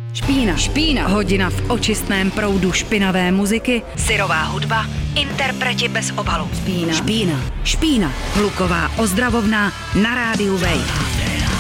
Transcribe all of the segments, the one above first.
Špína. Hodina v očistném proudu špinavé muziky, syrová hudba, interpreti bez obalu. Špína. Hluková ozdravovna na rádiu Wave.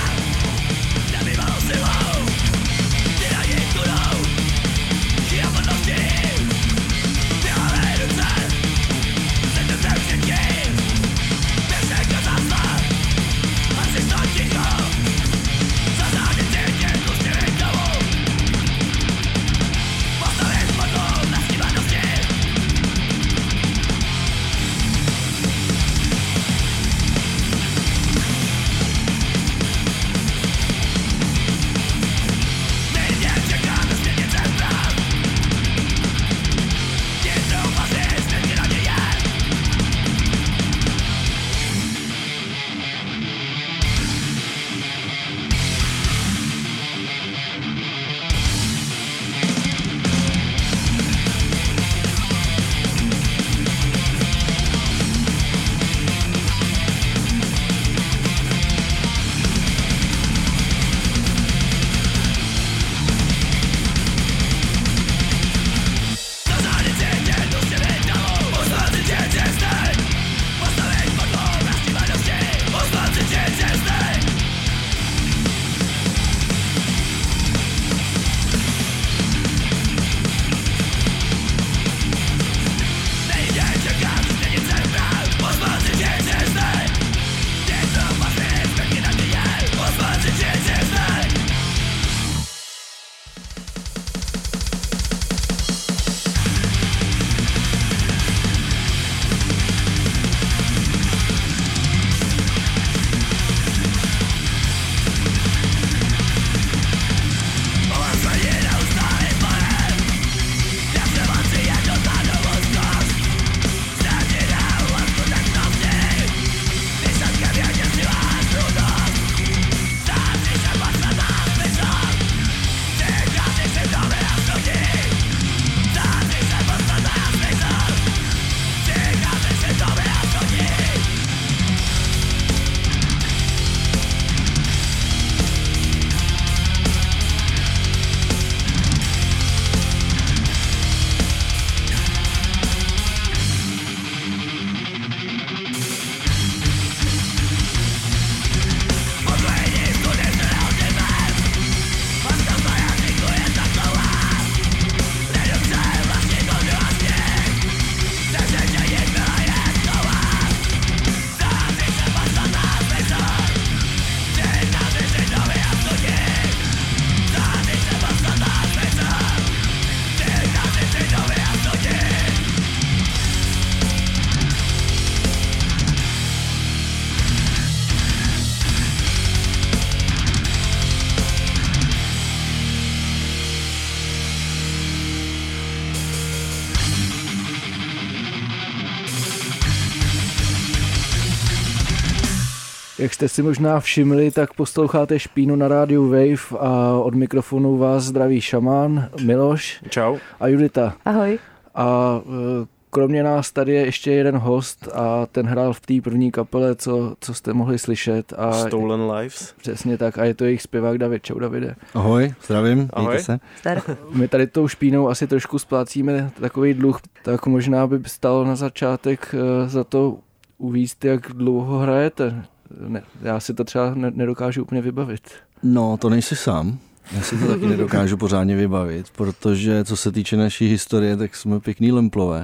Jak jste si možná všimli, tak posloucháte Špínu na rádiu Wave a od mikrofonu vás zdraví šamán Miloš. Čau. A Judita. Ahoj. A kromě nás tady je ještě jeden host a ten hrál v té první kapele, co jste mohli slyšet. A Stolen Lives. Přesně tak a je to jejich zpěvák David. Čau Davide. Ahoj, zdravím, ahoj. mějte se. My tady tou Špínou asi trošku splácíme takový dluh, tak možná by stalo na začátek za to uvíct, jak dlouho hrajete. Ne, já si to třeba nedokážu úplně vybavit. No, to nejsi sám. Já si to taky nedokážu pořádně vybavit, protože co se týče naší historie, tak jsme pěkný lemplové.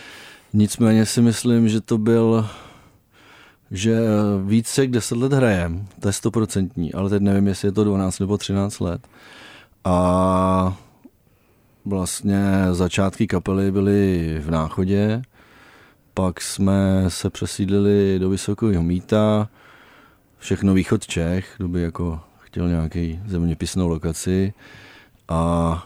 Nicméně si myslím, že to byl, že více jak 10 let hrajem, to je 100%, ale teď nevím, jestli je to 12 nebo 13 let. A vlastně začátky kapely byly v Náchodě, pak jsme se přesídlili do Vysokého Mýta, všechno východ Čech, kdo by jako chtěl nějaký zeměpisnou lokaci a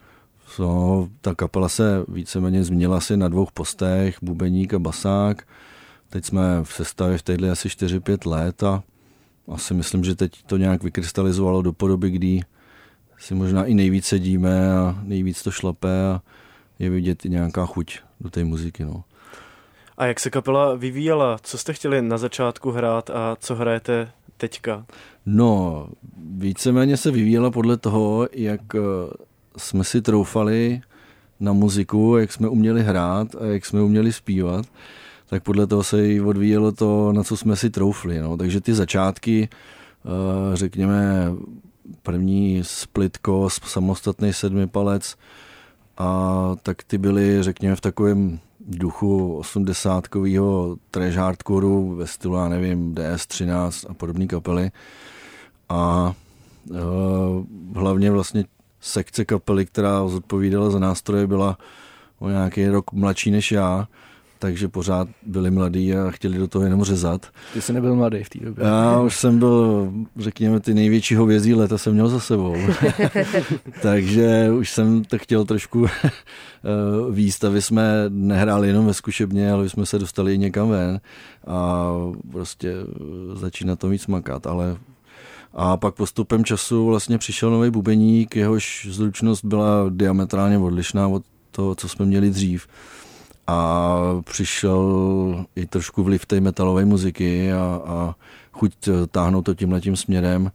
ta kapela se víceméně změnila asi na 2 postech, bubeník a basák. Teď jsme v sestavě v téhle asi 4-5 let a asi myslím, že teď to nějak vykrystalizovalo do podoby, kdy si možná i nejvíc sedíme a nejvíc to šlape a je vidět i nějaká chuť do té muziky. No. A jak se kapela vyvíjela? Co jste chtěli na začátku hrát a co hrajete teďka? No, víceméně se vyvíjela podle toho, jak jsme si troufali na muziku, jak jsme uměli hrát a jak jsme uměli zpívat, tak podle toho se i odvíjelo to, na co jsme si troufli. No. Takže ty začátky, řekněme, první splitko, samostatný 7palec, a tak ty byly, řekněme, v takovém duchu 80kového trash hardcoreu ve stylu, já nevím, DS13 a podobné kapely. A hlavně vlastně sekce kapely, která zodpovídala za nástroje, byla o nějaký rok mladší než já, takže pořád byli mladí a chtěli do toho jenom řezat. Ty jsi nebyl mladý v té době. Já už jsem byl, řekněme, ty největší hovězí leta jsem měl za sebou. Takže už jsem to chtěl trošku víc, aby jsme nehráli jenom ve zkušebně, ale jsme se dostali i někam ven a prostě začínat to víc makat, ale a pak postupem času vlastně přišel nový bubeník, jehož zručnost byla diametrálně odlišná od toho, co jsme měli dřív. A přišel i trošku vliv té metalové muziky a chuť táhnout to tímhletím směrem.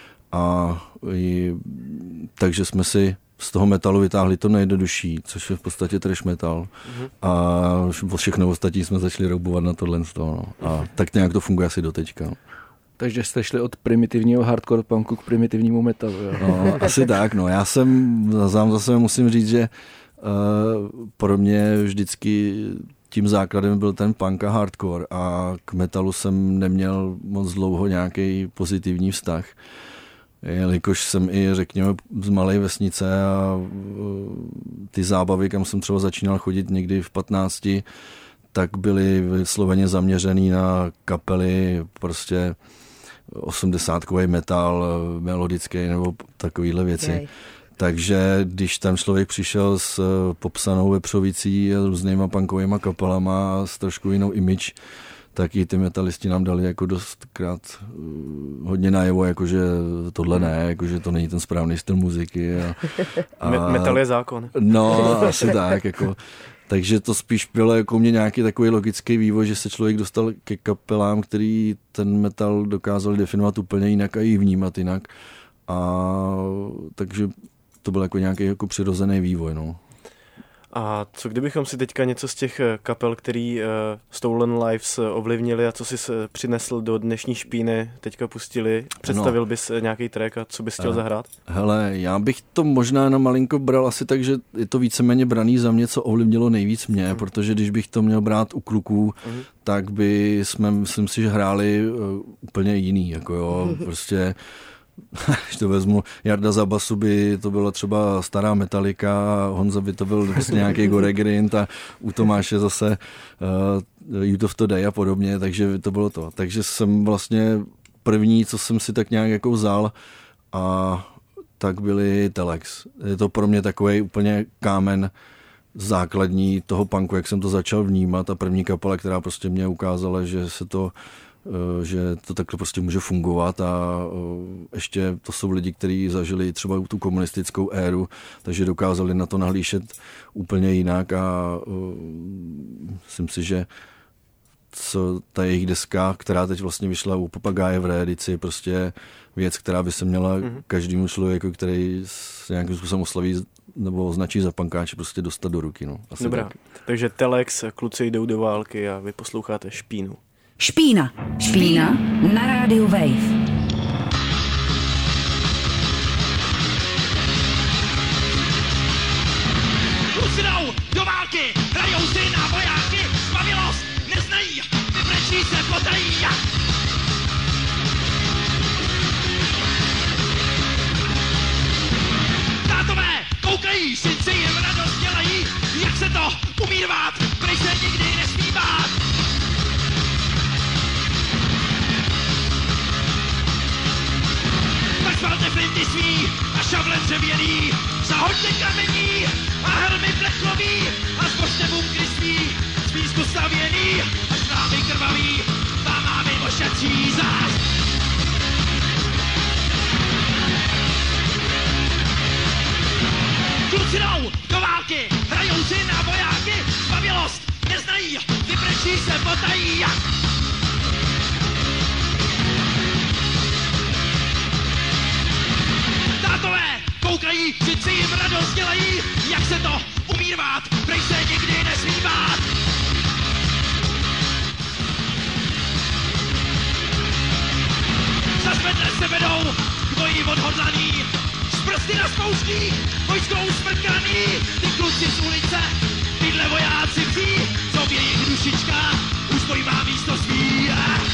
Takže jsme si z toho metalu vytáhli to nejjednodušší, což je v podstatě trash metal. A všechno ostatní jsme začali roubovat na tohle. No. A tak nějak to funguje asi doteďka. No. Takže jste šli od primitivního hardcore punku k primitivnímu metalu. Jo? No, asi tak. No. Já jsem zase musím říct, že pro mě vždycky tím základem byl ten punk a hardcore a k metalu jsem neměl moc dlouho nějaký pozitivní vztah. Jelikož jsem i, řekněme, z malé vesnice a ty zábavy, kam jsem třeba začínal chodit někdy v 15, tak byly vysloveně zaměřený na kapely, prostě 80kový metal, melodický nebo takovýhle věci. Jej. Takže když tam člověk přišel s popsanou vepřovicí a různýma punkovýma kapelama a s trošku jinou image, tak i ty metalisti nám dali jako dostkrát hodně najevo, jakože tohle ne, jakože to není ten správný styl muziky. Metal je zákon. No, asi tak. Jako. Takže to spíš bylo jako mě nějaký takový logický vývoj, že se člověk dostal ke kapelám, který ten metal dokázali definovat úplně jinak a i vnímat jinak. Takže to byl jako nějaký jako přirozený vývoj. No. A co kdybychom si teďka něco z těch kapel, který Stolen Lives ovlivnili a co jsi přinesl do dnešní špíny, teďka pustili, představil bys nějaký track a co bys chtěl zahrát? Hele, já bych to možná na malinko bral asi tak, že je to víceméně braný za mě, co ovlivnilo nejvíc mě, protože když bych to měl brát u kluků, tak by jsme, myslím si, že hráli úplně jiný, jako jo, prostě když to vezmu, Jarda za basu by to byla třeba stará Metallica, Honza by to byl prostě nějaký Gore Grind a u Tomáše zase Youth of Today a podobně, takže to bylo to. Takže jsem vlastně první, co jsem si tak nějak jako vzal, a tak byly Telex. Je to pro mě takový úplně kámen základní toho punku, jak jsem to začal vnímat, a první kapela, která prostě mě ukázala, že to takhle prostě může fungovat, a ještě to jsou lidi, kteří zažili třeba tu komunistickou éru, takže dokázali na to nahlížet úplně jinak, a myslím si, že co ta jejich deska, která teď vlastně vyšla u Papagáje v reedici, prostě věc, která by se měla každému člověku, který se nějakým způsobem oslaví nebo označí za punkáče, prostě dostat do ruky. No. Dobrá, tak. Takže Telex, kluci jdou do války a vy posloucháte Špínu. Špína. Špína na rádiu Wave. Kluci jdou do války, hrajou si na vojáky, zbavilost neznají, vybrečí se potají. Tátové koukají, synci jim radost dělají, jak se to umí rvát, prej se nikdy nesmí bát. Tak svalte flinty svý a šavle dřevěný, zahoďte kamení a helmy plechový a zbožte bunkry svý, z písku stavěný a šrámy krvavý, vám máme ošetří zář. Kluci jdou do války, hrajou si na vojáky, zbavilost neznají, vybrečí se potají. Tátové koukají, vždycky jim radost dělají, jak se to umí rvát, prej se nikdy nesmí bát. Zazvedle se vedou k boji odhodlaný, z prsty na spouští, vojskou smrkaný. Ty kluci z ulice, tyhle vojáci vří, co v jejich dušičkách už boj má místo svý.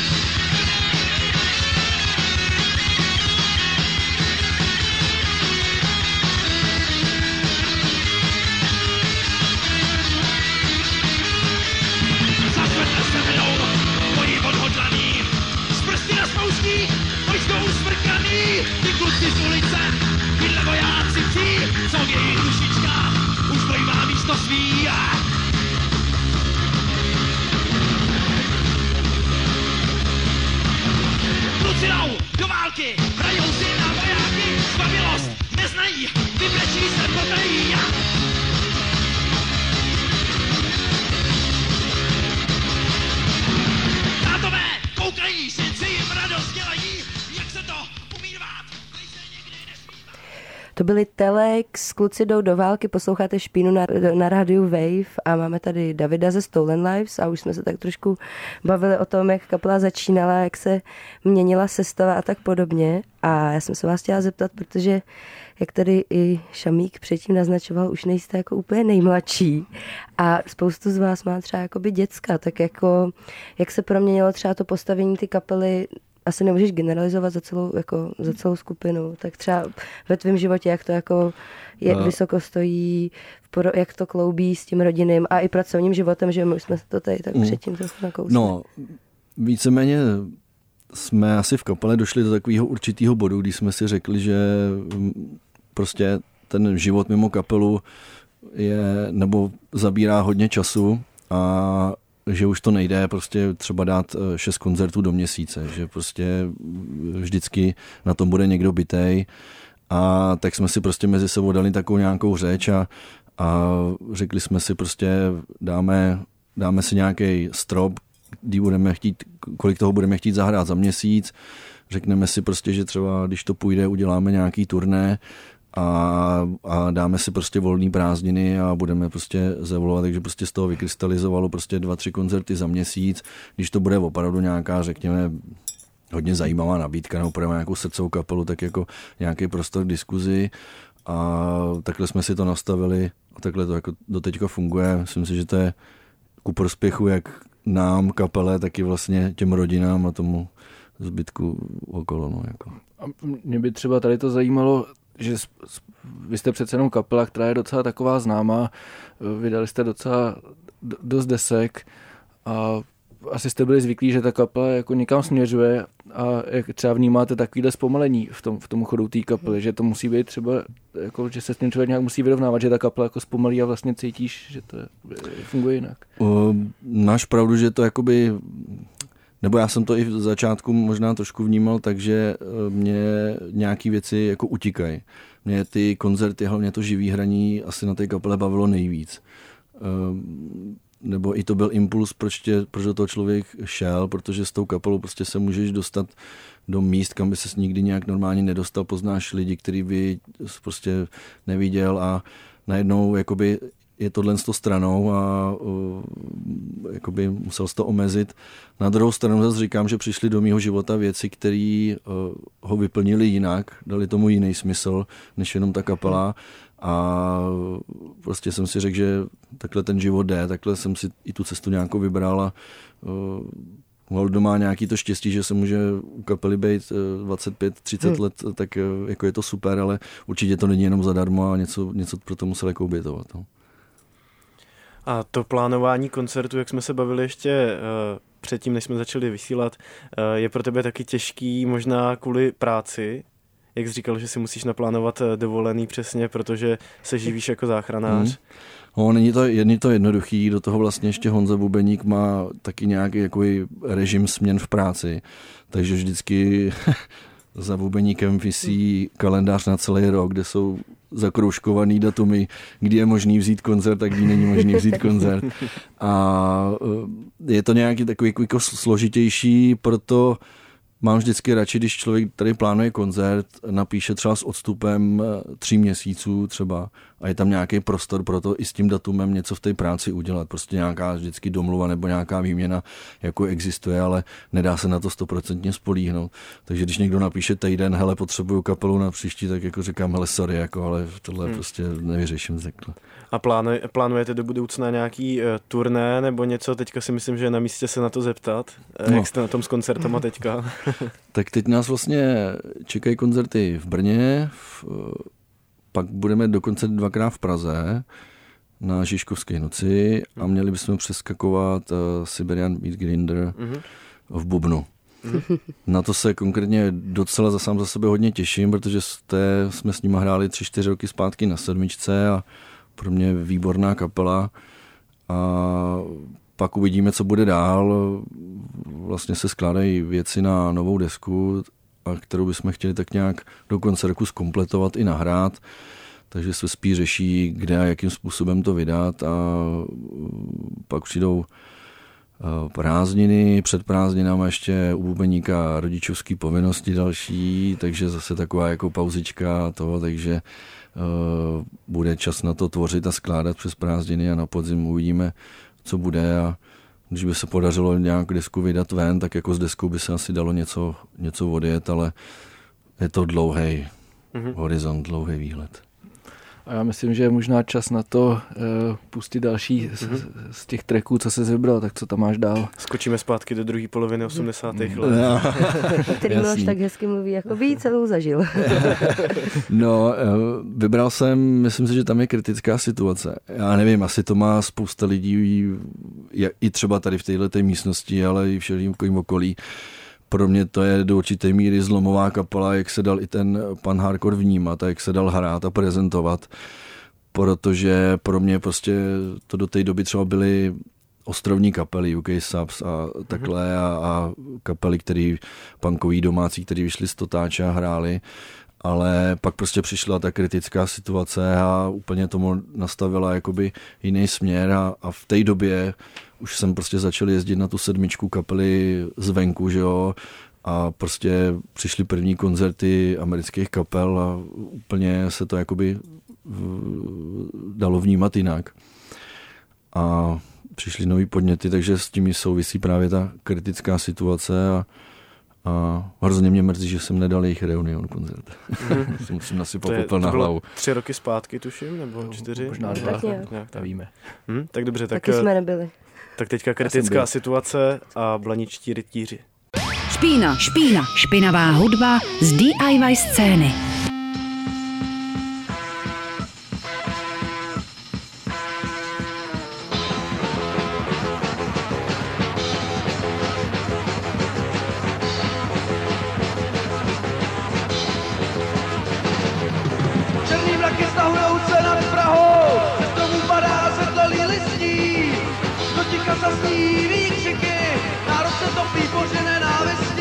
Zazvedle se vedou k boji odhodlaný, z prsty na spouští, vojskou smrkaný. Ty kluci z ulice, tyhle vojáci vří, co v jejich dušičkách už boj má místo svý. Kluci jdou do války, hrajou si na vojáky, zbavilost neznají, vybrečí se potají. Tátové koukají, synci jim radost dělají, jak se to umí rvát. To byly Telex, kluci jdou do války, posloucháte Špínu na rádiu Wave a máme tady Davida ze Stolen Lives a už jsme se tak trošku bavili o tom, jak kapela začínala, jak se měnila sestava a tak podobně. A já jsem se vás chtěla zeptat, protože jak tady i Šamík předtím naznačoval, už nejste jako úplně nejmladší a spoustu z vás má třeba jakoby děcka, tak jako jak se proměnilo třeba to postavení ty kapely. Asi nemůžeš generalizovat za celou skupinu, tak třeba ve tvém životě, jak to jako vysoko stojí, jak to kloubí s tím rodinným a i pracovním životem, že my jsme se to tady tak předtím trochu nakousli. No, víceméně jsme asi v kapele došli do takového určitého bodu, kdy jsme si řekli, že prostě ten život mimo kapelu nebo zabírá hodně času a že už to nejde prostě třeba dát 6 koncertů do měsíce, že prostě vždycky na tom bude někdo bitej a tak jsme si prostě mezi sebou dali takovou nějakou řeč a řekli jsme si prostě dáme si nějaký strop, kdy budeme chtít, kolik toho budeme chtít zahrát za měsíc, řekneme si prostě, že třeba když to půjde, uděláme nějaký turné a dáme si prostě volný prázdniny a budeme prostě zevolovat, takže prostě z toho vykrystalizovalo prostě 2-3 koncerty za měsíc, když to bude opravdu nějaká, řekněme, hodně zajímavá nabídka, nebo půjdeme nějakou srdcovou kapelu, tak jako nějaký prostor k diskuzi a takhle jsme si to nastavili a takhle to jako doteďka funguje. Myslím si, že to je ku prospěchu jak nám, kapele, tak i vlastně těm rodinám a tomu zbytku okolo. No, jako. A mě by třeba tady to zajímalo, že vy jste přece jenom kapela, která je docela taková známá, vydali jste docela dost desek a asi jste byli zvyklí, že ta kapela jako někam směřuje a jak třeba vnímáte takovýhle zpomalení v tom chodu té kapely, že to musí být třeba, jako, že se s tím člověk nějak musí vyrovnávat, že ta kapela jako zpomalí a vlastně cítíš, že to funguje jinak. Máš pravdu, že to jakoby, nebo já jsem to i v začátku možná trošku vnímal, takže mě nějaký věci jako utíkají. Mě ty koncerty, hlavně to živý hraní asi na té kapele bavilo nejvíc. Nebo i to byl impuls, proč do toho člověk šel, protože s tou kapelou prostě se můžeš dostat do míst, kam by ses nikdy nějak normálně nedostal, poznáš lidi, který by prostě neviděl a najednou jakoby je tohle s tou stranou a jakoby musel se to omezit. Na druhou stranu zase říkám, že přišly do mýho života věci, které ho vyplnili jinak, dali tomu jiný smysl, než jenom ta kapela. A prostě jsem si řekl, že takhle ten život jde, takhle jsem si i tu cestu nějakou vybral a kdo má nějaký to štěstí, že se může u kapely být 25-30 let, tak jako je to super, ale určitě to není jenom zadarmo a něco pro to musel jako obětovat. No. A to plánování koncertu, jak jsme se bavili ještě předtím, než jsme začali vysílat, je pro tebe taky těžký možná kvůli práci, jak jsi říkal, že si musíš naplánovat dovolený přesně, protože se živíš jako záchranář. No, není to jednoduchý, do toho vlastně ještě Honza Bubeník má taky nějaký jakový režim směn v práci, takže vždycky za Bubeníkem visí kalendář na celý rok, kde jsou zakroužkovaný datumy, kdy je možný vzít koncert a kdy není možný vzít koncert. A je to nějaký takový jako složitější, proto mám vždycky radši, když člověk tady plánuje koncert, napíše třeba s odstupem 3 měsíců třeba a je tam nějaký prostor pro to i s tím datumem něco v té práci udělat. Prostě nějaká vždycky domluva nebo nějaká výměna jako existuje, ale nedá se na to 100% spolíhnout. Takže když někdo napíše týden, hele, potřebuju kapelu na příští, tak jako říkám, hele, sorry, jako, ale tohle prostě nevyřeším takhle. A plánujete do budoucna nějaký turné nebo něco? Teďka si myslím, že je na místě se na to zeptat. Jak jste na tom s koncertama teďka? Tak teď nás vlastně čekají koncerty v Brně, pak budeme dokonce 2krát v Praze na Žižkovské noci a měli bychom přeskakovat Siberian Beat Grinder v Bubnu. Na to se konkrétně docela sám za sebe hodně těším, protože jsme s nimi hráli 3-4 roky zpátky na 7 a pro mě výborná kapela a pak uvidíme, co bude dál. Vlastně se skládají věci na novou desku, kterou bychom chtěli tak nějak do konce roku zkompletovat i nahrát. Takže se spíš řeší, kde a jakým způsobem to vydat a pak přijdou prázdniny, před prázdninama ještě u bubeníka rodičovský povinnosti další, takže zase taková jako pauzička toho, takže bude čas na to tvořit a skládat přes prázdniny a na podzim uvidíme, co bude a když by se podařilo nějak desku vydat ven, tak jako s deskou by se asi dalo něco odjet, ale je to dlouhý horizont, dlouhý výhled. A já myslím, že je možná čas na to pustit další z těch tracků, co jsi vybral, tak co tam máš dál? Skočíme zpátky do druhé poloviny 80. let. Který Miloš tak hezky mluví, jako by celou zažil. No, vybral jsem, myslím si, že tam je kritická situace. Já nevím, asi to má spousta lidí, i třeba tady v této místnosti, ale i všelým okolí. Pro mě to je do určité míry zlomová kapela, jak se dal i ten pan hardcore vnímat a jak se dal hrát a prezentovat, protože pro mě prostě to do té doby třeba byly ostrovní kapely, UK Subs a takhle a kapely, který punkový domácí, který vyšli z Totáče a hráli, ale pak prostě přišla ta kritická situace a úplně tomu nastavila jakoby jiný směr a v té době už jsem prostě začal jezdit na tu 7 kapely zvenku, že jo, a prostě přišly první koncerty amerických kapel a úplně se to jakoby dalo vnímat jinak. A přišly nový podněty, takže s tím souvisí právě ta kritická situace a hrozně mě mrzí, že jsem nedal jejich Reunion koncert. Si musím nasypat popel na hlavu. 3 roky zpátky, tuším, nebo 4? Možná 2, tak víme. Tak dobře, Taky jsme nebyli. Tak teďka kritická situace a blaničtí rytíři. Špína, špinavá hudba z DIY scény. Černý mraky stahujou se nad Prahou, ze stromů padá světlelý listí, do ticha zazní výkřiky, národ se topí bože nenávisti.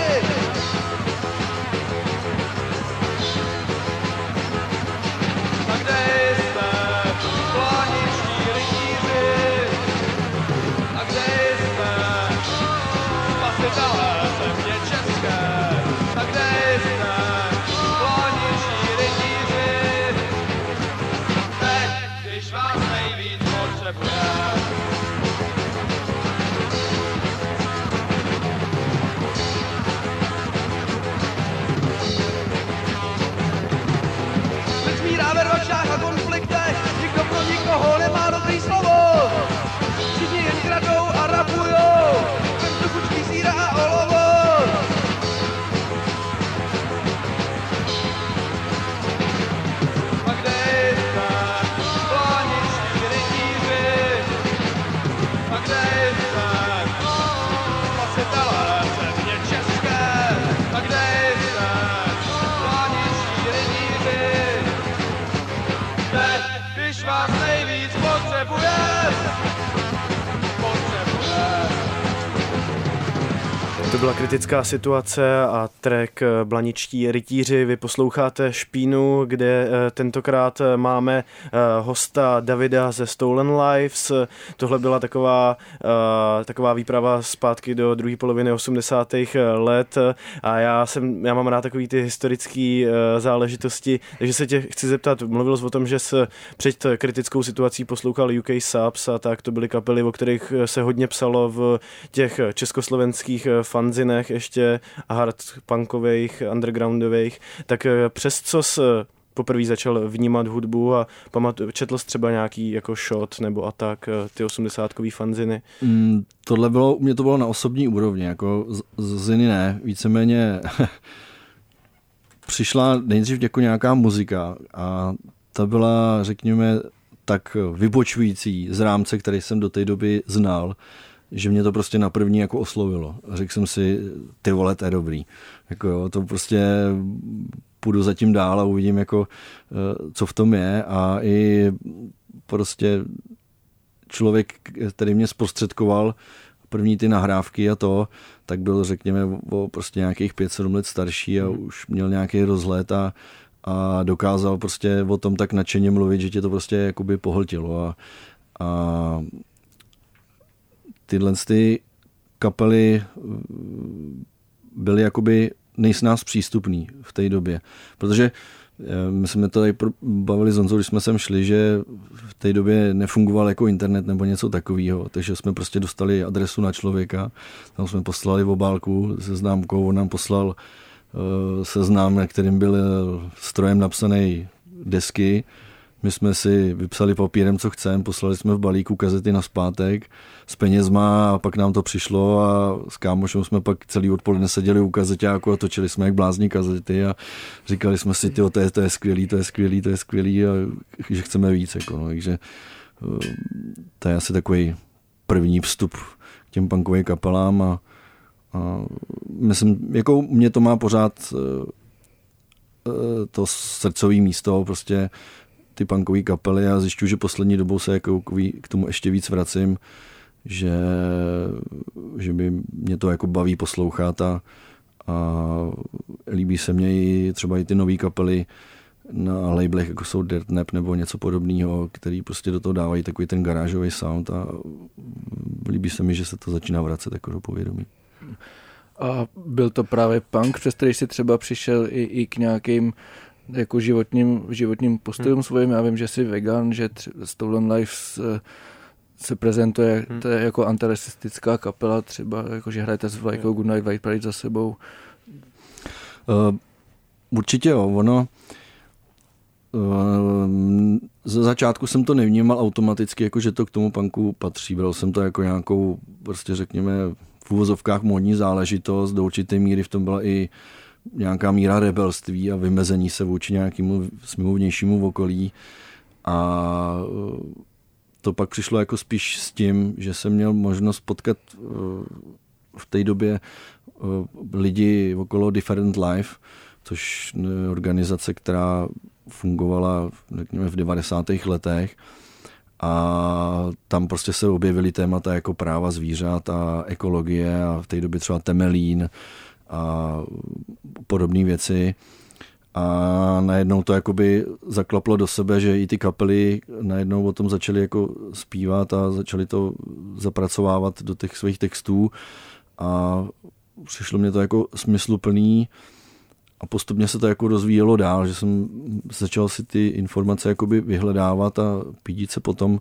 A kde jste, pláničtí rytíři? A kde jste, spasitelé země české? A kde jste, pláničtí rytíři? Teď, když vás nejvíc potřebuje. Lid smírá ve rvačách a konfliktech, nikdo pro nikoho nemá dobrý slovo. Všichni jen kradou a rabujou, vem tu kučky síra a olovo. A kde jste, pláničtí rytíři? A kde jste, spasitelé země české? A kde jste, pláničtí rytíři? Teď, když vás nejvíc potřebuje. To byla Kritická situace a track Blaničtí rytíři. Vy posloucháte Špínu, kde tentokrát máme hosta Davida ze Stolen Lives. Tohle byla taková výprava zpátky do druhé poloviny 80. let a já mám rád takový ty historické záležitosti, takže se tě chci zeptat, mluvil jsi o tom, že jsi před Kritickou situací poslouchal UK Subs a tak, to byly kapely, o kterých se hodně psalo v těch československých fanzinech ještě hardpunkových, undergroundových, tak přes co jsi poprvé začal vnímat hudbu a četl jsi třeba nějaký jako Shot nebo Attack, ty 80kový fanziny? U mě to bylo na osobní úrovni, jako ziny ne, víceméně přišla nejdřív jako nějaká muzika a ta byla, řekněme, tak vybočující z rámce, který jsem do té doby znal, že mě to prostě na první jako oslovilo. Řekl jsem si, ty vole, to je dobrý. Jako jo, to prostě půjdu zatím dál a uvidím, jako, co v tom je. A i prostě člověk, který mě zprostředkoval první ty nahrávky a to, tak byl, řekněme, o prostě nějakých 5-7 let starší a už měl nějaký rozhled a dokázal prostě o tom tak nadšeně mluvit, že tě to prostě jakoby pohltilo. A tyhle ty kapely byly jakoby nejsnáz přístupný v té době. Protože my jsme to tady bavili s Honzou, když jsme sem šli, že v té době nefungoval jako internet nebo něco takového, takže jsme prostě dostali adresu na člověka, tam jsme poslali obálku se známkou, on nám poslal seznam, na kterým byl strojem napsaný desky. My jsme si vypsali papírem, co chceme, poslali jsme v balíku kazety nazpátek s penězma a pak nám to přišlo a s kámošem jsme pak celý odpoledne seděli u kazeťáku a točili jsme jak blázni kazety a říkali jsme si, to je skvělý a že chceme víc. Jako, no, takže to je asi takový první vstup k těm punkovým kapelám a myslím, jako mě to má pořád to srdcový místo, prostě ty punkové kapely a zjišťuji, že poslední dobou se jako k tomu ještě víc vracím, že by mě to jako baví poslouchat a líbí se mně i třeba i ty nový kapely na labelech, jako jsou Dirt Nap nebo něco podobného, který prostě do toho dávají takový ten garážový sound a líbí se mi, že se to začíná vracet jako do povědomí. A byl to právě punk, přes který si třeba přišel i k nějakým jako životním postojům svojím. Já vím, že jsi vegan, že Stolen Lives se prezentuje jako antirasistická kapela, třeba jako, že hrajete s vlajkou Goodnight White Parade za sebou. Určitě jo, ono ze začátku jsem to nevnímal automaticky, jako že to k tomu punku patří. Bral jsem to jako nějakou, prostě řekněme, v uvozovkách módní záležitost, do určité míry v tom byla i nějaká míra rebelství a vymezení se vůči nějakému svému vnějšímu okolí. A to pak přišlo jako spíš s tím, že jsem měl možnost potkat v té době lidi okolo Different Life, což je organizace, která fungovala řekněme, v 90. letech. A tam prostě se objevily témata jako práva zvířat a ekologie a v té době třeba Temelín a podobné věci. A najednou to jakoby zaklaplo do sebe, že i ty kapely najednou o tom začaly jako zpívat a začaly to zapracovávat do těch svých textů a přišlo mě to jako smysluplný a postupně se to jako rozvíjelo dál, že jsem začal si ty informace jakoby vyhledávat a pídit se potom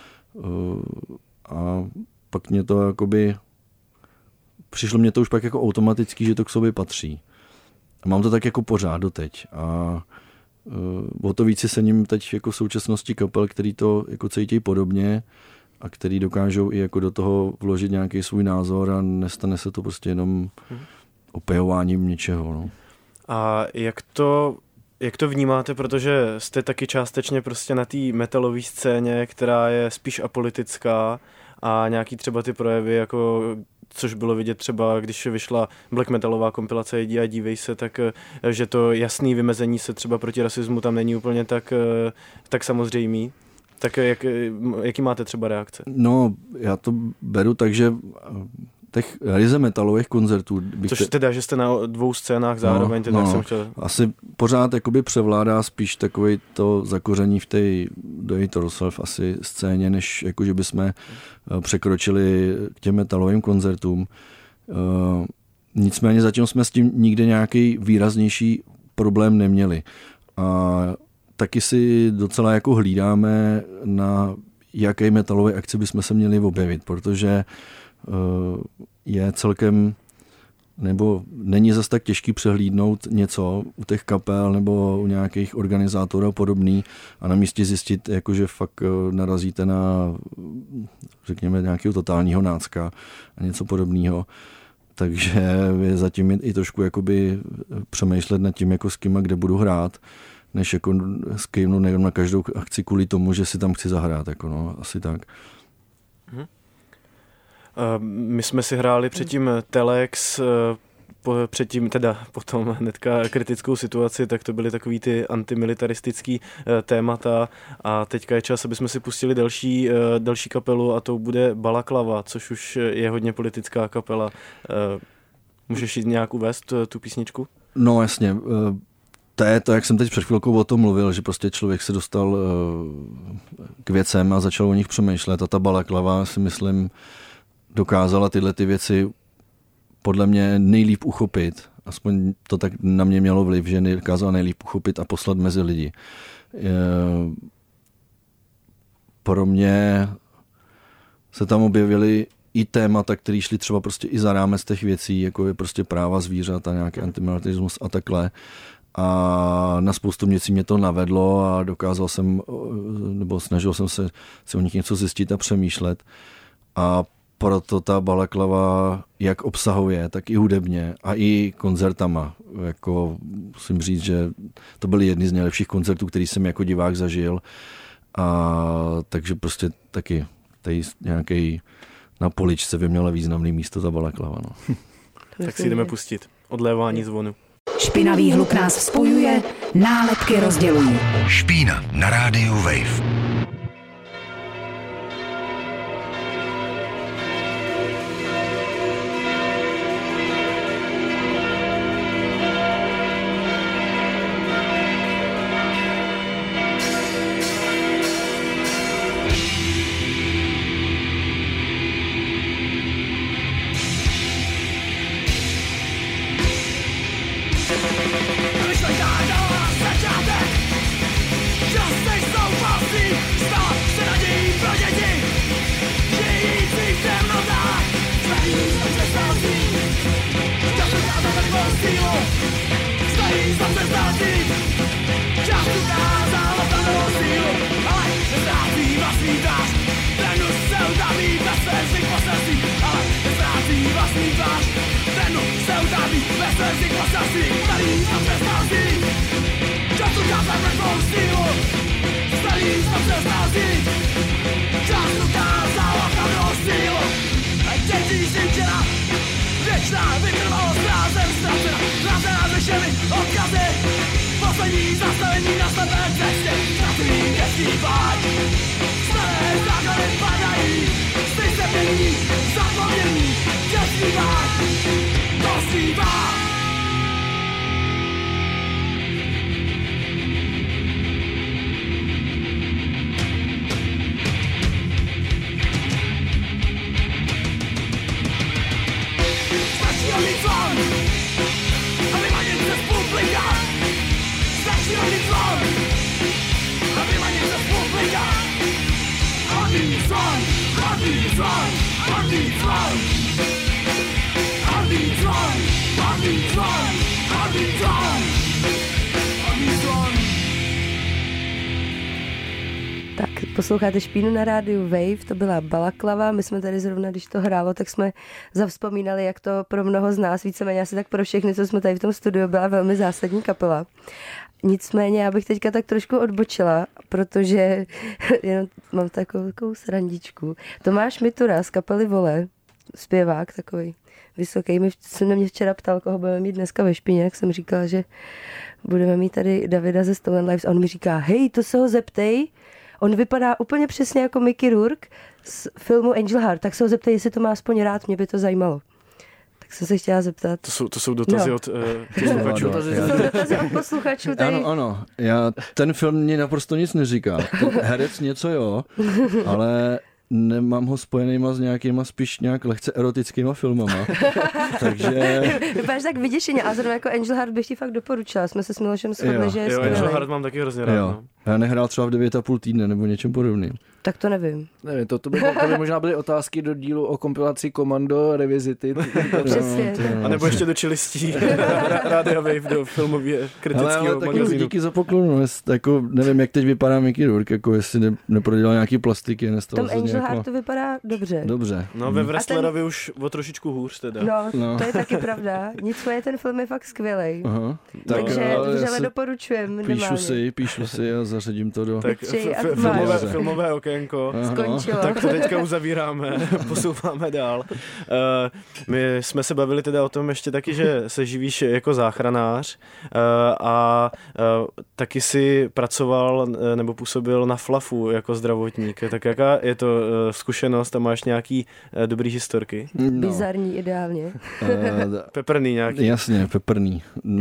a pak mě to jakoby přišlo mě to už pak jako automaticky, že to k sobě patří. A mám to tak jako pořád doteď. A o to víc si cením teď jako v současnosti kapel, který to jako cítí podobně a který dokážou i jako do toho vložit nějaký svůj názor a nestane se to prostě jenom opejováním něčeho. No. A jak to vnímáte, protože jste taky částečně prostě na té metalové scéně, která je spíš apolitická a nějaký třeba ty projevy, jako což bylo vidět třeba, když vyšla black metalová kompilace Jdi a dívej se, tak že to jasný vymezení se třeba proti rasismu tam není úplně tak samozřejmý. Tak jaký máte třeba reakce? No, já to beru tak, že těch ryze metalových koncertů. Což teda, že jste na 2 scénách zároveň, tak jsem chtěl... Asi pořád jakoby převládá spíš takový to zakoření v té Do It Yourself asi scéně, než jako, že bychom překročili k těm metalovým koncertům. Nicméně zatím jsme s tím nikdy nějaký výraznější problém neměli. A taky si docela jako hlídáme, na jaké metalové akci bychom se měli objevit, protože je celkem, nebo není zas tak těžký přehlídnout něco u těch kapel nebo u nějakých organizátorů podobný a na místě zjistit, jakože fakt narazíte na, řekněme, nějakého totálního nácka a něco podobného. Takže je zatím i trošku jakoby přemýšlet nad tím, jako s kým a kde budu hrát, než jako s kým nejenom na každou akci kvůli tomu, že si tam chci zahrát. Jako no, asi tak. My jsme si hráli předtím Telex, předtím teda potom hnedka kritickou situaci, tak to byly takový ty antimilitaristický témata a teďka je čas, aby jsme si pustili další kapelu a to bude Balaklava, což už je hodně politická kapela. Můžeš jít nějak uvést tu písničku? No jasně. To je to, jak jsem teď před chvilkou o tom mluvil, že prostě člověk se dostal k věcem a začal o nich přemýšlet a ta Balaklava, si myslím, dokázala tyhle ty věci podle mě nejlíp uchopit. Aspoň to tak na mě mělo vliv, že dokázala nejlíp uchopit a poslat mezi lidi. Pro mě se tam objevily i témata, které šly třeba prostě i za rámec těch věcí, jako je prostě práva zvířat a nějaký antimilitarismus a takhle. A na spoustu věcí mě to navedlo a dokázal jsem, nebo snažil jsem se o nich něco zjistit a přemýšlet. A proto ta Balaklava jak obsahově, tak i hudebně a i koncertama. Jako musím říct, že to byly jedny z nejlepších koncertů, který jsem jako divák zažil. A takže prostě taky tady nějaký na poličce by měla významný místo ta Balaklava. No. Tak si jdeme pustit. Odlévání zvonu. Špinavý hluk nás spojuje, nálepky rozdělují. Špína na rádiu Wave. Posloucháte Špínu na rádiu Wave, to byla Balaklava, my jsme tady zrovna, když to hrálo, tak jsme zavzpomínali, jak to pro mnoho z nás, víceméně asi tak pro všechny, co jsme tady v tom studiu, byla velmi zásadní kapela. Nicméně já bych teďka tak trošku odbočila, protože jenom mám takovou srandičku. Tomáš Mitura z kapely Vole, zpěvák takový vysoký, se mě včera ptal, koho budeme mít dneska ve Špíně, jak jsem říkala, že budeme mít tady Davida ze Stolen Lives a on mi říká, hej, to se ho zeptej, on vypadá úplně přesně jako Mickey Rourke, z filmu Angel Heart, tak se ho zeptej, jestli to má aspoň rád, mě by to zajímalo. Tak jsem se chtěla zeptat. To jsou dotazy od posluchačů. To jsou dotazy od posluchačů. Ano. Ten film mě naprosto nic neříká. Ten herec něco jo, ale nemám ho spojenýma s nějakýma spíš nějak lehce erotickýma filmama. Takže... Vypadáš tak vyděšeně, a zrovna jako Angel Heart bych ti fakt doporučila. Jsme se s Milošem shodli, že je skvělý. Angel Heart mám taky hrozně rád. No. Já nehrál třeba v 9,5 týdne nebo něčem podobným. Tak to nevím. Nevím, to by možná byly otázky do dílu o kompilaci Komando Revisited. Přesně. A nebo ještě do čelistí Rádia Wave do filmově kritického magazínu. Díky za poklonu. Jako, nevím, jak teď vypadá Mickey Rourke, jako jestli neprodělal nějaký plastiky. V tom Angel Heart to vypadá dobře. No ve Wrestlerovi už o trošičku hůř teda. No, to je taky pravda. Nicméně ten film je fakt skvělej. Takže vřele doporučujem. Píšu si a zařadím to do... Tak filmové okénko. Skončilo. Tak to teďka uzavíráme, posouváme dál. My jsme se bavili teda o tom ještě taky, že se živíš jako záchranář a taky si pracoval nebo působil na Flafu jako zdravotník. Tak jaká je to zkušenost a máš nějaký dobrý historky? Bizarní ideálně. Peprný nějaký. Jasně, peprný.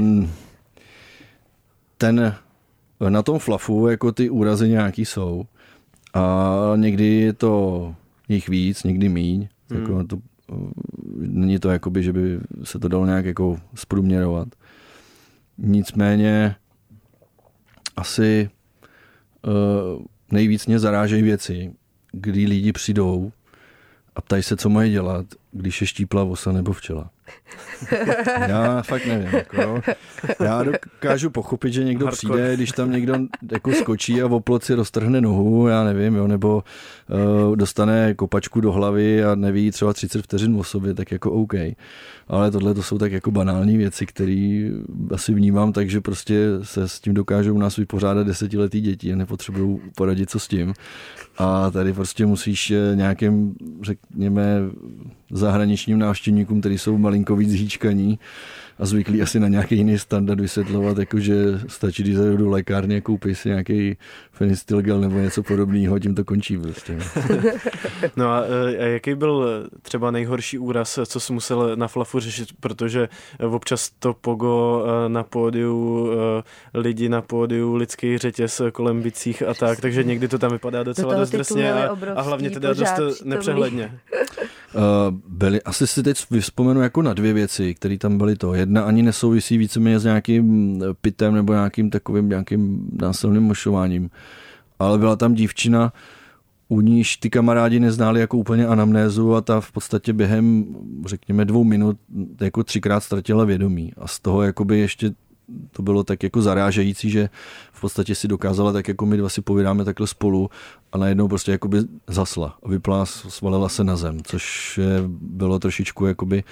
Na tom Flafu jako ty úrazy nějaký jsou. A někdy je to jich víc, někdy míň. Jako není to jakoby, že by se to dalo nějak jako zprůměrovat. Nicméně asi nejvíc mě zarážejí věci, kdy lidi přijdou a ptají se, co mají dělat, když je štíplá vosa nebo včela. Já fakt nevím. Jako, já dokážu pochopit, že někdo přijde, když tam někdo jako skočí a v oploci roztrhne nohu, já nevím, jo, nebo dostane kopačku do hlavy a neví třeba 30 vteřin o sobě, tak jako OK. Ale tohle to jsou tak jako banální věci, které asi vnímám, takže prostě se s tím dokážou u nás vypořádat 10letý děti a nepotřebují poradit, co s tím. A tady prostě musíš nějakým, řekněme, zahraničním návštěvníkům, kteří jsou malinko víc hýčkaní a zvyklí asi na nějaký jiný standard vysvětlovat, jakože stačí, když zajdou do lékárny a koupí si nějaký fenistilgel nebo něco podobného, tím to končí prostě. No a jaký byl třeba nejhorší úraz, co jsi musel na Flafu řešit, protože občas to pogo na pódiu, lidi na pódiu, lidský řetěz kolem bicích a tak, takže někdy to tam vypadá docela dost drsně a hlavně teda dost nepřehledně. Asi si teď vzpomenu jako na dvě věci, které tam byly to. Jedna ani nesouvisí víceméně s nějakým pitem nebo nějakým násilným mošováním. Ale byla tam dívčina, u níž ty kamarádi neználi jako úplně anamnézu a ta v podstatě během, řekněme, 2 minut jako 3krát ztratila vědomí. A z toho jakoby ještě to bylo tak jako zarážející, že v podstatě si dokázala, tak jako my dva si povídáme takhle spolu a najednou prostě jakoby zasla. Vyplá, svalila se na zem, což bylo trošičku jakoby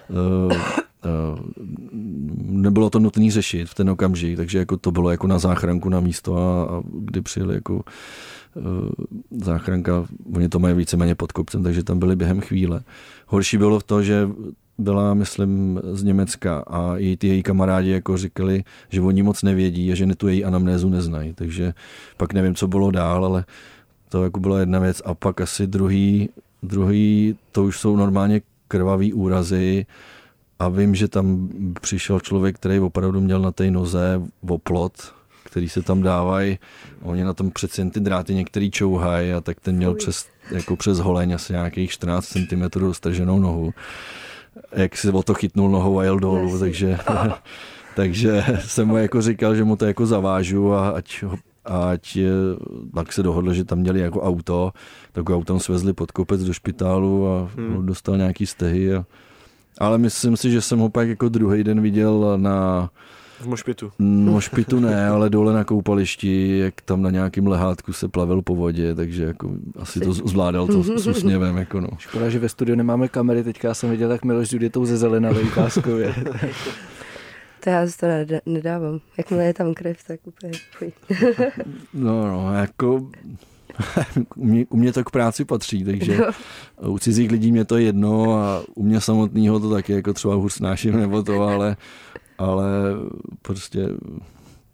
nebylo to nutné řešit v ten okamžik, takže jako to bylo jako na záchranku na místo a kdy přijeli jako záchranka, oni to mají víceméně pod kopcem, takže tam byli během chvíle. Horší bylo v to, že byla, myslím, z Německa a i ty její kamarádi jako říkali, že oni moc nevědí a že tu její anamnézu neznají, takže pak nevím, co bylo dál, ale to jako byla jedna věc a pak asi druhý to už jsou normálně krvavý úrazy a vím, že tam přišel člověk, který opravdu měl na té noze oplot, který se tam dávají. Oni na tom přeci jen ty dráty některý čouhají a tak ten měl přes holeň asi nějakých 14 cm roztrženou nohu. Jak si o to chytnul nohou a jel dolů, takže jsem mu jako říkal, že mu to jako zavážu a ať tak se dohodlo, že tam měli jako auto, tak autem svezli pod kopec do špitálu a dostal nějaký stehy. Ale myslím si, že jsem ho pak jako druhý den viděl v mošpitu. Mošpitu ne, ale dole na koupališti, jak tam na nějakým lehátku se plavil po vodě, takže jako asi to zvládal to s úsměvem. Jako no. Škoda, že ve studiu nemáme kamery, teďka já jsem viděl tak Miloš s Juditou ze Zelenavé ukázkově. To já si to nedávám. Jakmile je tam krev, tak úplně fuj. No, jako u mě to k práci patří, takže u cizích lidí mě to je jedno a u mě samotného to taky jako třeba hůř snáším nebo to, ale prostě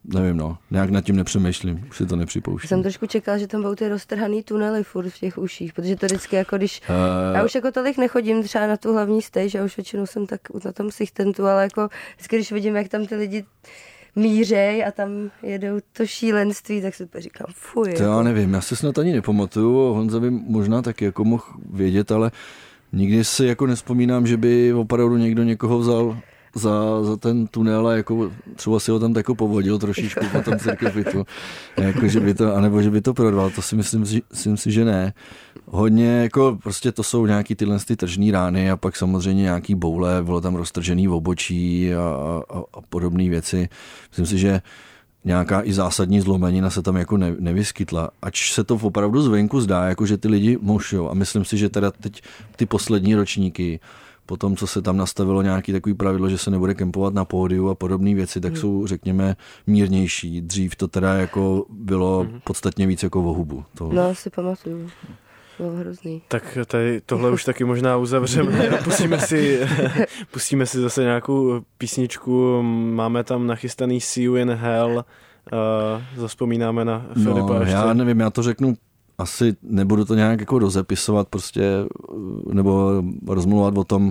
nevím, no, nějak nad tím nepřemýšlím, už si to nepřipouštím. Jsem trošku čekala, že tam budou ty roztrhaný tunely furt v těch uších, protože to vždycky jako když, já už jako tolik nechodím třeba na tu hlavní stage, já už většinou jsem tak na tom sichtentu, ale jako vždycky, když vidím, jak tam ty lidi mířej a tam jedou to šílenství, tak si to říkám, fuj. To já nevím, já se snad ani nepamatuju, Honza by možná taky jako mohl vědět, ale nikdy si jako nespomínám, že by opravdu někdo někoho vzal za ten tunel a jako třeba si ho tam jako povodil trošičku po tom circuitu, jako že by to, anebo že by to prodal, to si myslím si, že ne. Hodně jako prostě to jsou nějaký tyhle tržní rány a pak samozřejmě nějaký boule, bylo tam roztržený v obočí a podobné věci. Myslím si, že nějaká i zásadní zlomenina se tam jako nevyskytla. Ač se to opravdu zvenku zdá, jako že ty lidi mušou a myslím si, že teda teď ty poslední ročníky po tom, co se tam nastavilo nějaký takový pravidlo, že se nebude kempovat na pódiu a podobné věci, tak jsou, řekněme, mírnější. Dřív to teda jako bylo podstatně víc jako o hubu. To... No, si pamatuju. Bylo hrozný. Tak tady tohle už taky možná uzavřeme. Pustíme si zase nějakou písničku. Máme tam nachystaný See You in Hell. Zavzpomínáme na Filipa ještě. Já nevím, já to řeknu asi nebudu to nějak jako rozepisovat prostě, nebo rozmluvat o tom,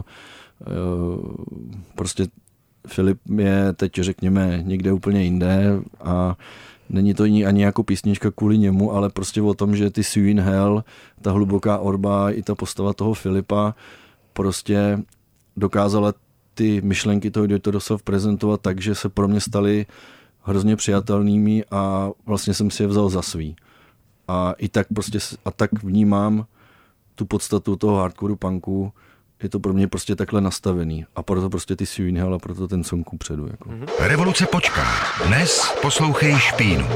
prostě Filip je teď, řekněme, někde úplně jinde a není to ani jako písnička kvůli němu, ale prostě o tom, že ty See You in Hell, ta hluboká orba i ta postava toho Filipa prostě dokázala ty myšlenky toho Dojtorosav prezentovat tak, že se pro mě staly hrozně přijatelnými a vlastně jsem si je vzal za svý. A i tak prostě tak vnímám tu podstatu toho hardcoreu punku, je to pro mě prostě takhle nastavený. A proto prostě ty See You in Hell a proto ten song kupředu. Jako. Revoluce počká. Dnes poslouchej Špínu.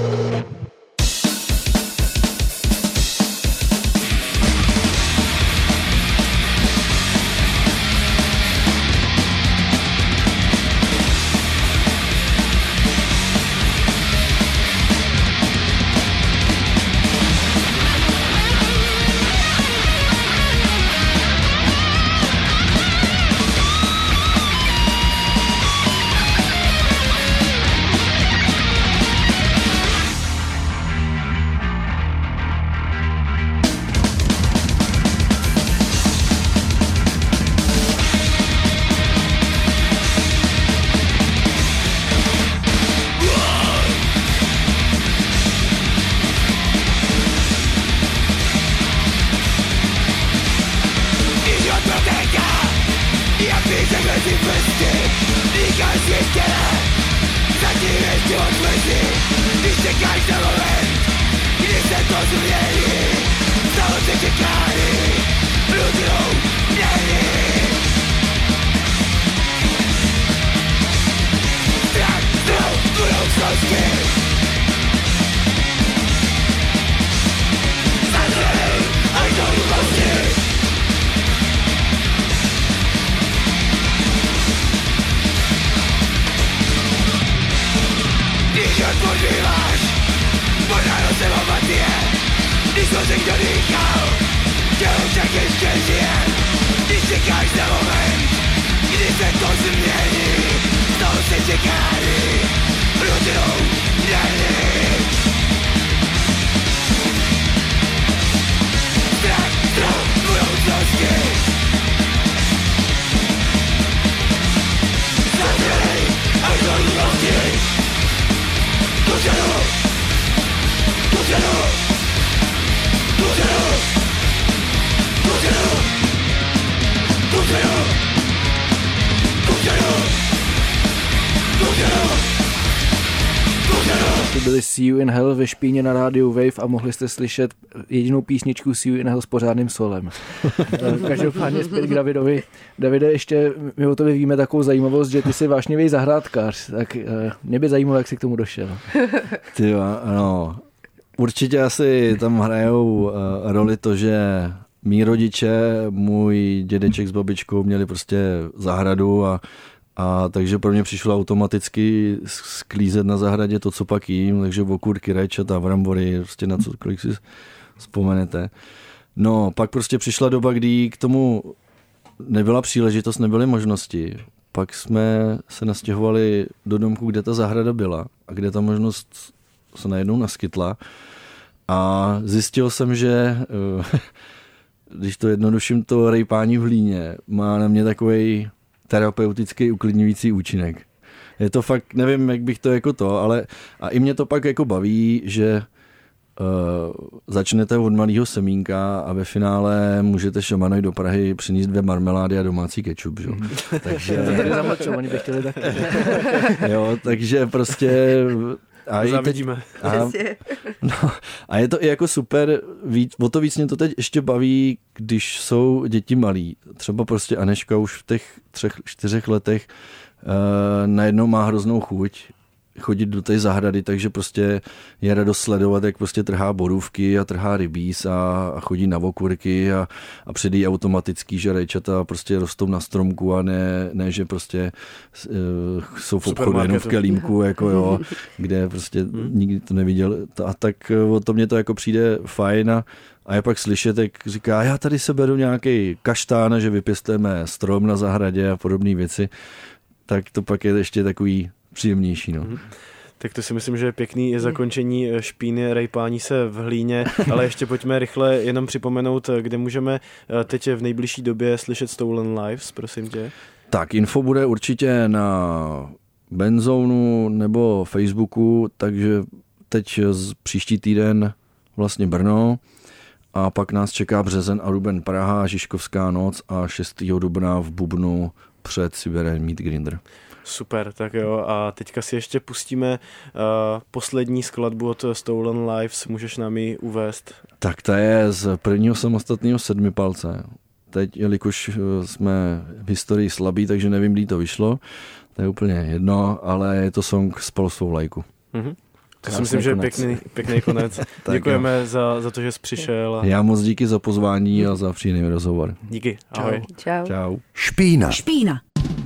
Byli See You in Hell ve Špíně na rádiu Wave a mohli jste slyšet jedinou písničku See You in Hell s pořádným solem. Každopádně zpět k Davidovi. Davide, ještě my o tobě víme takovou zajímavost, že ty jsi vášnivý zahrádkář, tak mě by zajímalo, jak jsi k tomu došel. No, určitě asi tam hrajou roli to, že mý rodiče, můj dědeček s babičkou měli prostě zahradu a takže pro mě přišlo automaticky sklízet na zahradě to, co pak jím, takže okurky, rajčata, brambory, prostě na cokoliv si vzpomenete. No, pak prostě přišla doba, kdy k tomu nebyla příležitost, nebyly možnosti. pak jsme se nastěhovali do domku, kde ta zahrada byla a kde ta možnost se najednou naskytla. A zjistil jsem, že když to jednoduším, to rejpání v hlíně má na mě takovej terapeutický uklidňující účinek. Je to fakt, nevím, jak bych to jako to, ale a i mě to pak jako baví, že začnete od malého semínka a ve finále můžete šamanovi do Prahy přinést 2 marmelády a domácí kečup, že? Takže to tady zamlčou, oni by chtěli taky. Jo, takže prostě Zavidíme. A je to i jako super, o to víc mě to teď ještě baví, když jsou děti malí. Třeba prostě Aneška už v těch 3-4 letech najednou má hroznou chuť chodit do té zahrady, takže prostě je radost sledovat, jak prostě trhá borůvky a trhá rybíz a chodí na okurky a předjí automatický, že rajčata prostě rostou na stromku a ne že prostě jsou v obchodu jenom v kelímku, jako jo, kde prostě nikdy to neviděl. A tak o to mě to jako přijde fajn a je pak slyšet, jak říká, já tady se beru nějaký kaštán, že vypěstujeme strom na zahradě a podobné věci, tak to pak je ještě takový příjemnější. No. Tak to si myslím, že je pěkný je zakončení špíny, rejpání se v hlíně, ale ještě pojďme rychle jenom připomenout, kde můžeme teď v nejbližší době slyšet Stolen Lives, prosím tě. Tak, info bude určitě na Benzonu nebo Facebooku, takže teď příští týden vlastně Brno a pak nás čeká březen a duben Praha, Žižkovská noc a 6. dubna v Bubnu před Sibirem Meet Grinder. Super, tak jo. A teďka si ještě pustíme poslední skladbu od Stolen Lives. Můžeš nám ji uvést? Tak ta je z prvního samostatného Sedmipalce. Teď, jelikož jsme v historii slabí, takže nevím, kdy to vyšlo. To je úplně jedno, ale je to song Spal svou vlajku. Mm-hmm. To si myslím, že je pěkný konec. Děkujeme za to, že jsi přišel. Já moc díky za pozvání a za příjemný rozhovor. Díky, ahoj. Čau. Čau. Špína. Špína.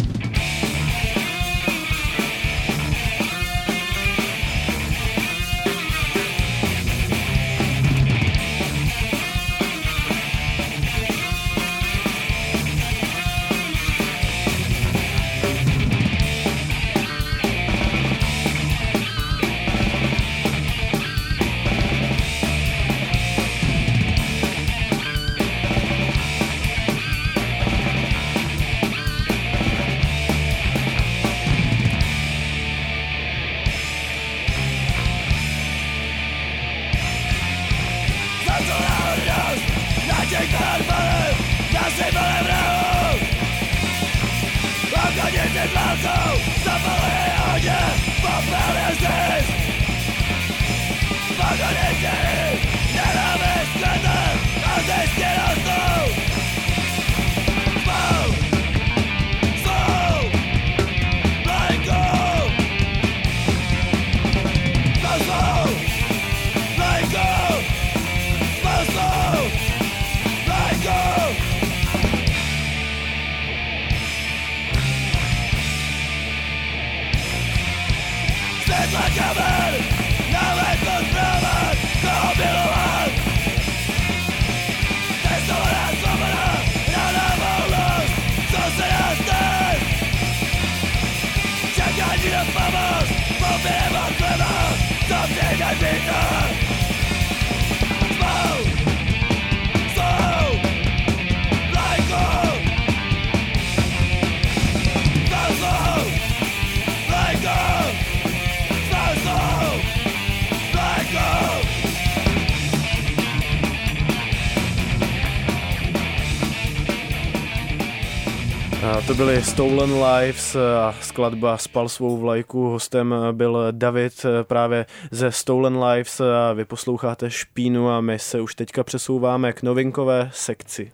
To byly Stolen Lives a skladba Spal svou vlajku. Hostem byl David právě ze Stolen Lives a vy posloucháte Špínu a my se už teďka přesouváme k novinkové sekci.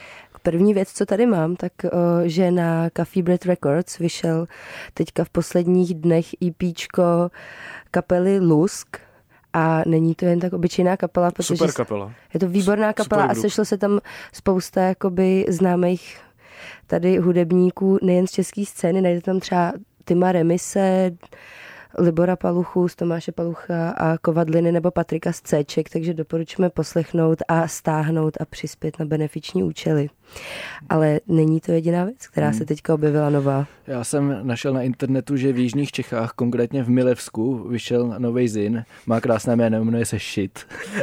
První věc, co tady mám, tak že na Coffee Bread Records vyšel teďka v posledních dnech EPčko kapely Lusk a není to jen tak obyčejná kapela, protože super kapela. Je to výborná kapela a sešlo se tam spousta jakoby známých tady hudebníků, nejen z české scény, najde tam třeba Tima Remise, Libora Paluchu z Tomáše Palucha a Kovadliny nebo Patrika z Cček, takže doporučujeme poslechnout a stáhnout a přispět na benefiční účely. Ale není to jediná věc, která se teďka objevila nová. Já jsem našel na internetu, že v jižních Čechách, konkrétně v Milevsku, vyšel nový zin. Má krásné jméno, jmenuje se Shit.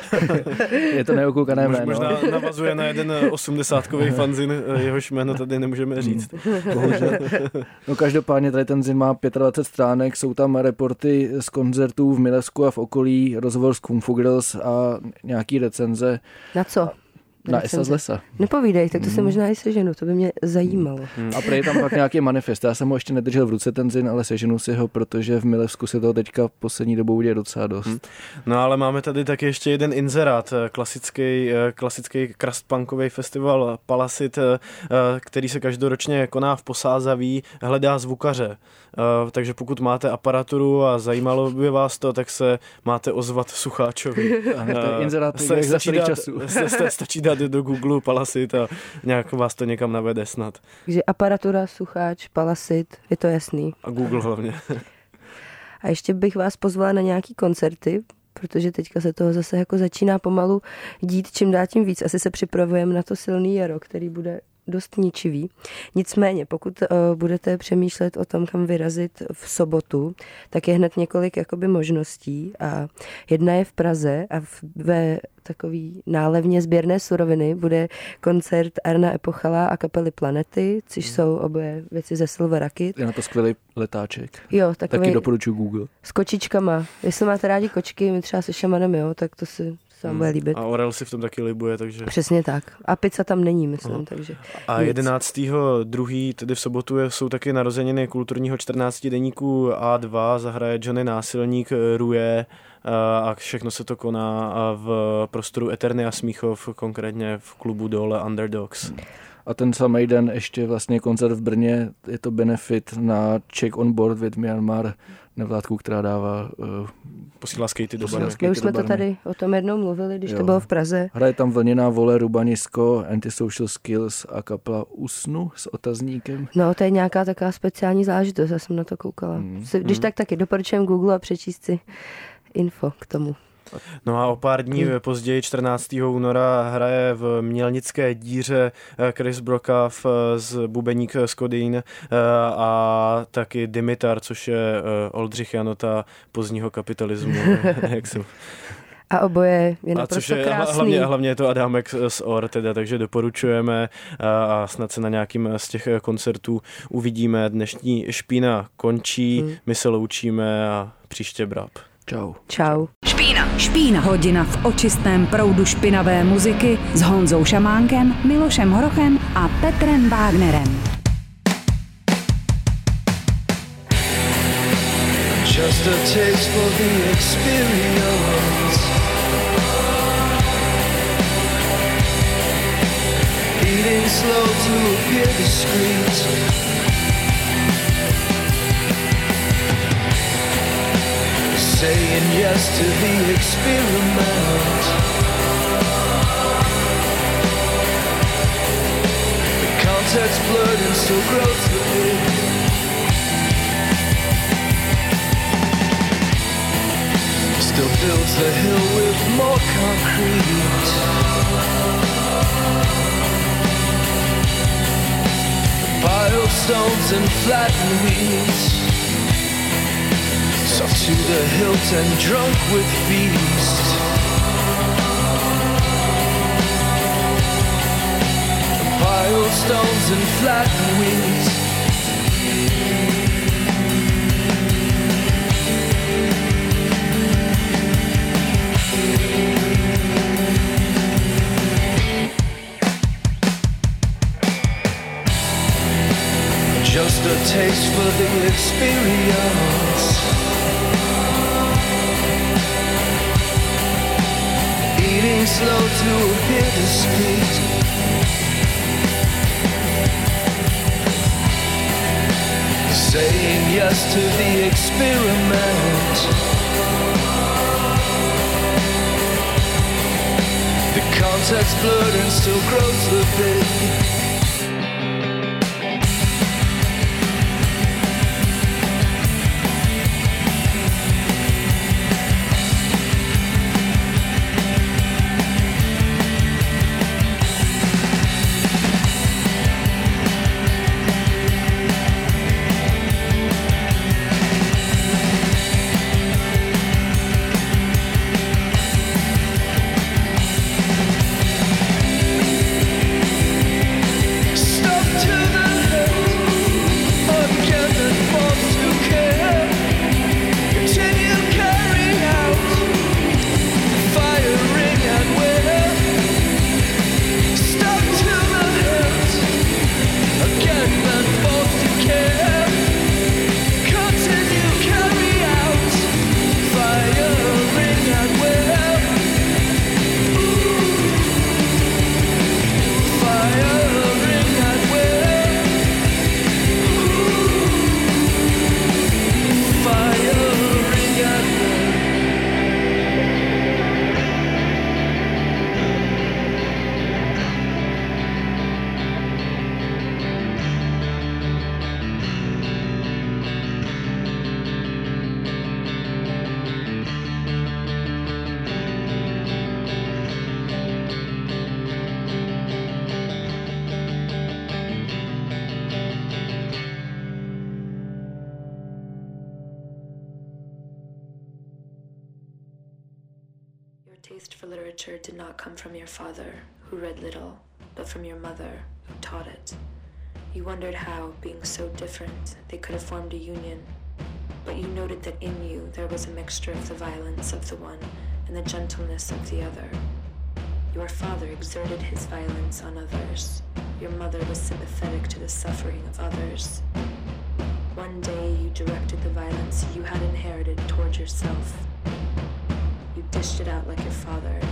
Je to neokoukané jméno. Možná navazuje na jeden 80kový fanzin, jehož jméno tady nemůžeme říct. Bohužel. No každopádně tady ten zin má 25 stránek, jsou tam reporty z koncertů v Milevsku a v okolí, rozhovor s Kung Fu Girls a nějaký recenze. Na co? Na Esa z lesa. Nepovídej, tak to se možná i seženu, to by mě zajímalo. A prej tam pak nějaký manifest. Já jsem ho ještě nedržel v ruce ten zin, ale seženu si ho, protože v Milevsku se toho teďka poslední dobou uděje docela dost. No ale máme tady taky ještě jeden inzerát, klasický crustpunkový festival Palasit, který se každoročně koná v Posázaví, hledá zvukaře. Takže pokud máte aparaturu a zajímalo by vás to, tak se máte ozvat Sucháčovi. Inzerát stačí dát do Google Palasit a nějak vás to někam navede snad. Takže aparatura, Sucháč, Palasit, je to jasný. A Google hlavně. A ještě bych vás pozvala na nějaký koncerty, protože teďka se toho zase jako začíná pomalu dít čím dál tím víc. Asi se připravujeme na to silný jaro, který bude dost ničivý. Nicméně, pokud budete přemýšlet o tom, kam vyrazit v sobotu, tak je hned několik jakoby možností a jedna je v Praze a ve takový nálevně sběrné suroviny bude koncert Arna Epochala a kapely Planety, což jsou obě věci ze Silver Rocket. Je na to skvělý letáček. Jo, takový taky doporučuji Google. S kočičkama. Jestli máte rádi kočky, my třeba se šamanem, jo, tak to si vám bude líbit. A Orel si v tom taky libuje, takže... Přesně tak. A pizza tam není, myslím, takže... A 11.2. tedy v sobotu jsou taky narozeniny kulturního 14 deníku A2, zahraje Johnny Násilník, Ruje a všechno se to koná v prostoru Eternia Smíchov, konkrétně v klubu Dole Underdogs. A ten samý den ještě vlastně koncert v Brně, je to benefit na Check on Board with Myanmar, nevládku, která dává... Posílá skatey do Barmy. My už jsme to tady o tom jednou mluvili, když to bylo v Praze. Hraje tam Vlněná vole, Rubanisko, Antisocial Skills a kapela Usnu s otazníkem. No, to je nějaká taková speciální záležitost, já jsem na to koukala. Když tak taky doporučujem Google a přečíst si info k tomu. No a o pár dní později, 14. února, hraje v Mělnické díře Chris Brokav z bubeník Skodín a taky Dimitar, což je Oldřich Janota pozdního kapitalismu. A oboje je naprosto krásný. Hlavně je to Adámek z OR, teda, takže doporučujeme a snad se na nějakým z těch koncertů uvidíme. Dnešní špína končí, my se loučíme a příště brab. Čau. Čau. Špína. Hodina v očistném proudu špinavé muziky s Honzou Šamánkem, Milošem Horochem a Petrem Wagnerem. Just a taste for the experience. Eating slow to appear discreet. Saying yes to the experiment. The context blurred and so grows the big. Still builds the hill with more concrete. Pile stones and flattened weeds. Soft to the hilt and drunk with feast. Pile stones and flattened weeds. Just a taste for the experience. Eating slow to appear discreet. Saying yes to the experiment. The context blurred and still grows the big. literature did not come from your father, who read little, but from your mother, who taught it. You wondered how, being so different, they could have formed a union. But you noted that in you there was a mixture of the violence of the one and the gentleness of the other. Your father exerted his violence on others. Your mother was sympathetic to the suffering of others. One day you directed the violence you had inherited toward yourself. You dished it out like your father,